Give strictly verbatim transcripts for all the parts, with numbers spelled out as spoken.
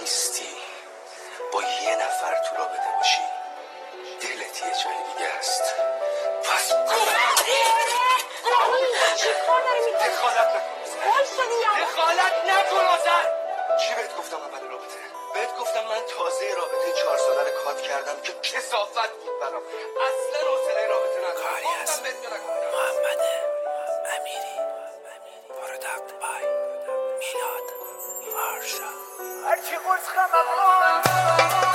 نیستی. با یه نفر تو رابطه باشی دلت یه جای دیگه است. پس دخالت نکن. دخالت نکن آزر. چی بهت گفتم اول رابطه؟ بهت گفتم من تازه رابطه چهار ساله رو کات کردم که کثافت بود برام. اصلا حوصله رابطه ندارم. کاری از محمد امیری پروداکت بای میلاد وارشا. هرچی قرص خمم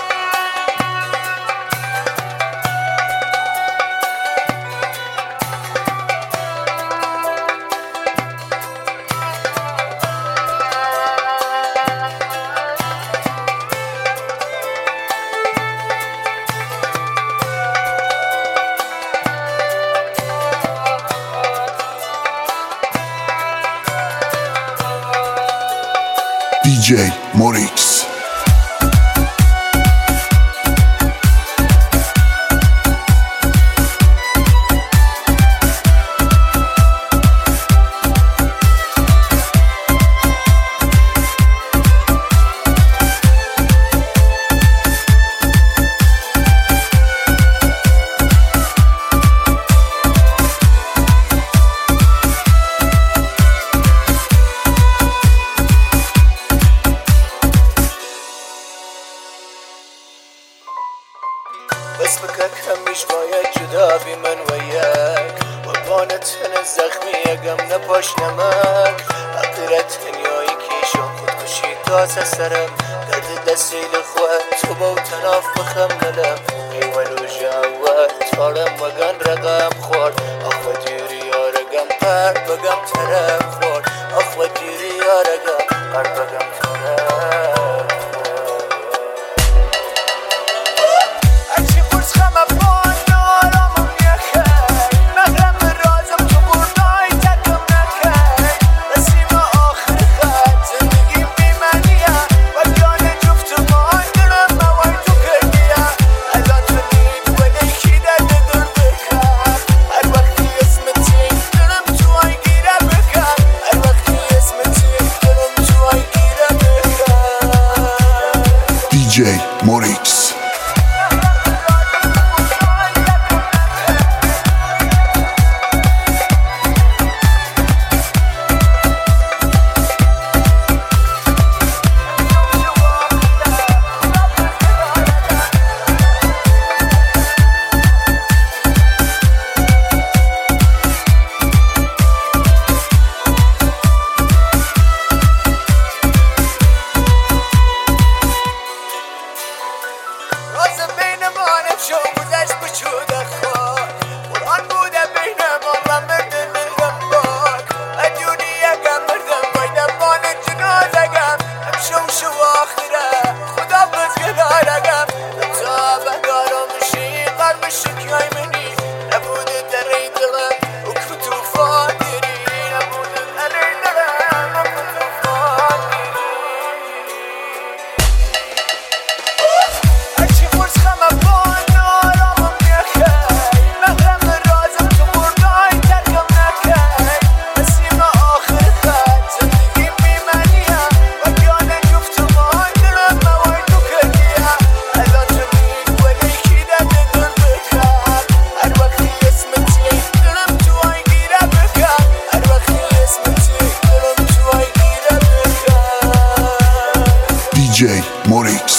دی جی موریکس. اسمك همیش باید جدا بی من ویاک و بانت هن زخمی گم نپاش نمک حقیرت دنیایی که شان خودکشی تازه سرم درد دستیل خواه تو با تناف بخم نلم ایوالو جاوه تارم وگن رقم خورد اخوة دیری آرگم قرد بگم ترم خورد اخوة دیری آرگم قرد بگم ترم دی جی موریکس. شو گذشت بچوده خواه قرآن بوده بینم آقا مردم مردم باک ادیونی اگم مردم بایدم بان جنازگم امشو شو آخره خدا بزگدارگم تا بهدارم میشی قرب شکیای منی نبوده در ای دلم و کتوفان دیری نبوده در ای دلم و کتوفان دیری هرچی خورس خمم بان دی جی موریکس.